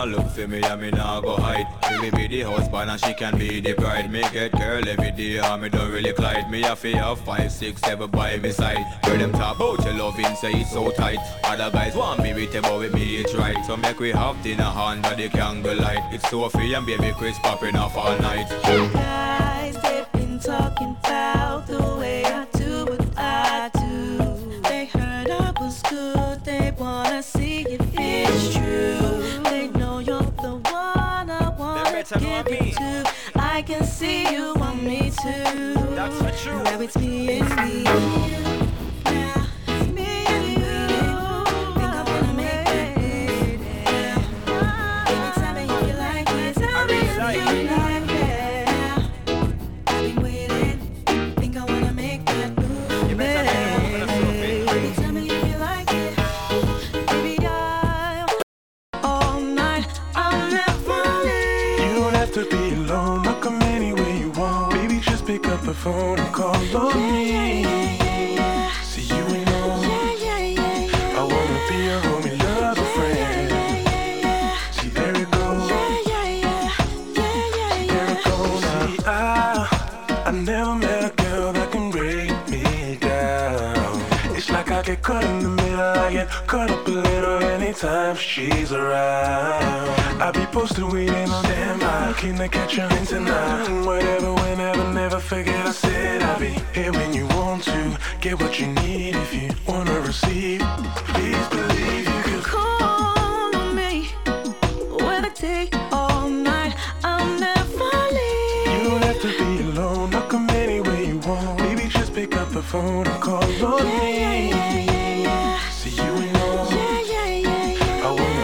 look for me and me nah go hide. Me be the husband and she can be the bride. Me get girl every day and me don't really glide. Me have to have 5, 6, 7 by my side. Hear them talk about your loving, say it's so tight. Other guys want me with them, but with me it's right. So make we have dinner under the candlelight. It's Sophie and baby Chris popping off all night. Hey guys, they've been talking about the way I do what I do. They heard I was good, they wanna see if it's true. They know you're the one I wanna give it to. I can see you want me too. That's for true. Now it's me and me. Now it's me and you. Think I wanna make it. Baby, tell me if you like it. Tell me if you like it. I've been waiting. Think I wanna make that move. You better Baby, tell me if you like it. Baby, all night I'll never leave. You don't have to be alone. I'll come anywhere you want. Baby, just pick up the phone and call on me. See, you ain't know. I wanna be a homie, love a friend. See, there it goes. There it goes. See, I never met a girl that can break me down. It's like I get caught in the middle. I get caught up a little anytime she's around. I be posted waiting on standby, looking to catch her in tonight. Whatever, whenever, never forget I said I'll be here when you want to. Get what you need if you wanna receive. Please believe you could Call on me, whether day all night, I'll never leave. You don't have to be alone. I'll come anywhere you want. Baby, just pick up the phone and call on me.